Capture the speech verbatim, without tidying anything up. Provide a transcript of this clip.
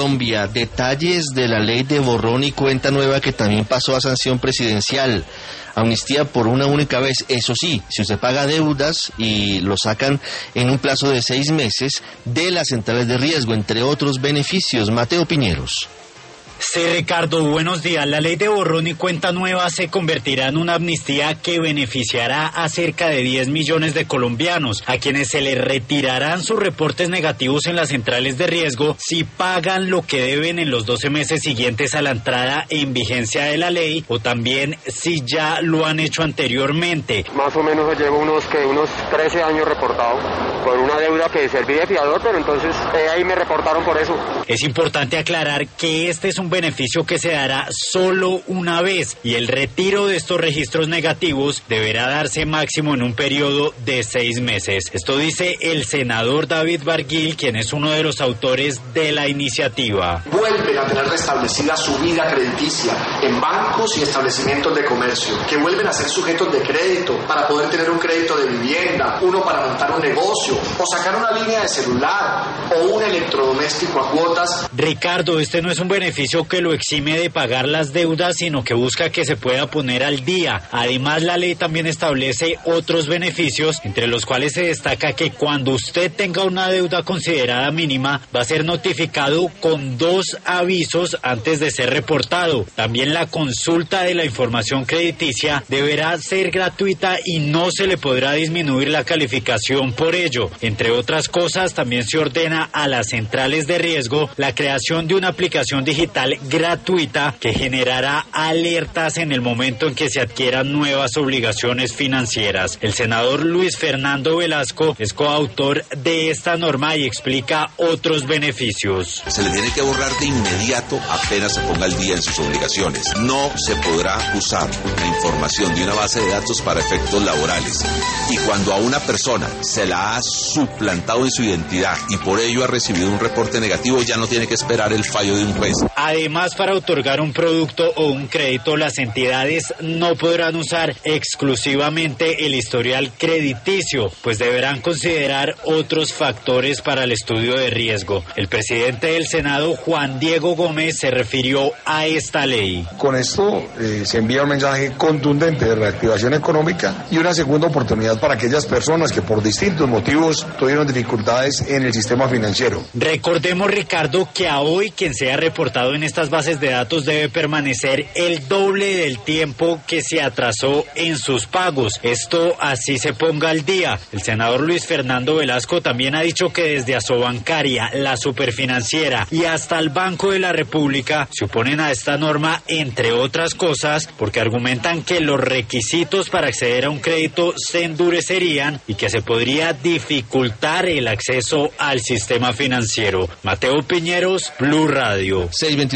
Colombia, detalles de la ley de borrón y cuenta nueva que también pasó a sanción presidencial. Amnistía por una única vez, eso sí, si usted paga deudas y lo sacan en un plazo de seis meses de las centrales de riesgo, entre otros beneficios. Mateo Piñeros. Sí, Ricardo, buenos días. La ley de borrón y cuenta nueva se convertirá en una amnistía que beneficiará a cerca de diez millones de colombianos, a quienes se les retirarán sus reportes negativos en las centrales de riesgo si pagan lo que deben en los doce meses siguientes a la entrada en vigencia de la ley, o también si ya lo han hecho anteriormente. Más o menos llevo unos que unos trece años reportado por una deuda que serví de fiador, pero entonces eh, ahí me reportaron por eso. Es importante aclarar que este es un beneficio que se dará solo una vez y el retiro de estos registros negativos deberá darse máximo en un periodo de seis meses. Esto dice el senador David Barguil, quien es uno de los autores de la iniciativa. Vuelven a tener restablecida su vida crediticia en bancos y establecimientos de comercio, que vuelven a ser sujetos de crédito para poder tener un crédito de vivienda, uno para montar un negocio o sacar una línea de celular o un electrodoméstico a cuotas. Ricardo, este no es un beneficio que lo exime de pagar las deudas, sino que busca que se pueda poner al día. Además, la ley también establece otros beneficios, entre los cuales se destaca que cuando usted tenga una deuda considerada mínima, va a ser notificado con dos avisos antes de ser reportado. También la consulta de la información crediticia deberá ser gratuita y no se le podrá disminuir la calificación por ello. Entre otras cosas, también se ordena a las centrales de riesgo la creación de una aplicación digital gratuita que generará alertas en el momento en que se adquieran nuevas obligaciones financieras. El senador Luis Fernando Velasco es coautor de esta norma y explica otros beneficios. Se le tiene que borrar de inmediato apenas se ponga al día en sus obligaciones. No se podrá usar la información de una base de datos para efectos laborales. Y cuando a una persona se la ha suplantado en su identidad y por ello ha recibido un reporte negativo, ya no tiene que esperar el fallo de un juez. Además, para otorgar un producto o un crédito, las entidades no podrán usar exclusivamente el historial crediticio, pues deberán considerar otros factores para el estudio de riesgo. El presidente del Senado, Juan Diego Gómez, se refirió a esta ley. Con esto eh, se envía un mensaje contundente de reactivación económica y una segunda oportunidad para aquellas personas que por distintos motivos tuvieron dificultades en el sistema financiero. Recordemos, Ricardo, que a hoy quien sea reportado en estas bases de datos debe permanecer el doble del tiempo que se atrasó en sus pagos. Esto así se ponga al día. El senador Luis Fernando Velasco también ha dicho que desde Asobancaria, la Superfinanciera y hasta el Banco de la República se oponen a esta norma, entre otras cosas, porque argumentan que los requisitos para acceder a un crédito se endurecerían y que se podría dificultar el acceso al sistema financiero. Mateo Piñeros, Blue Radio.